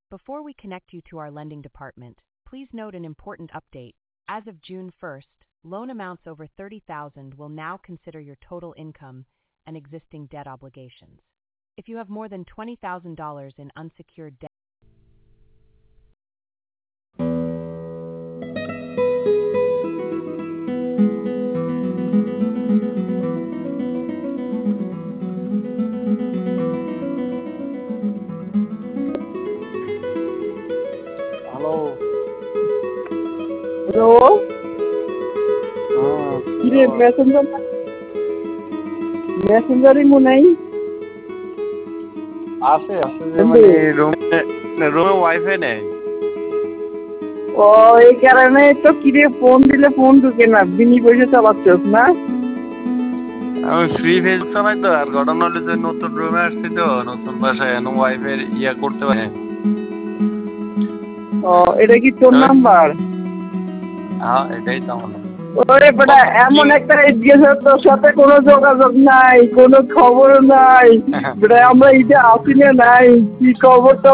Before we connect you to our lending department, please note an important update. As of June 1st, loan amounts over $30,000 will now consider your total income and existing debt obligations. If you have more than $20,000 in unsecured debt, hello. Hello, কি কিরে খবর? মেসেঞ্জারই মনে হয়। আছে যে মানে রুমে wifi নেই। ও, এই কারণে তো কিরে ফোন দিলে ফোন ঢুকে না, বিনি পয়সা চালাচ্ছস না? আমি ফ্রি ফেজ চালাই তো। আর ঘটনা হলো যে নতুন রুমে আসছি তো, নতুন বাসায় এখন ওয়াইফাই করতে পারে। ও, এটা কি তোর নাম্বার? হ্যাঁ, এটাই তো আমার। ওরে বেটা, এমন একটা জিজ্ঞাসা, তোর সাথে কোনো যোগাযোগ নাই, কোনো খবর নাই বেটা, আমরা ঈদে আসি না নাই, কি খবর?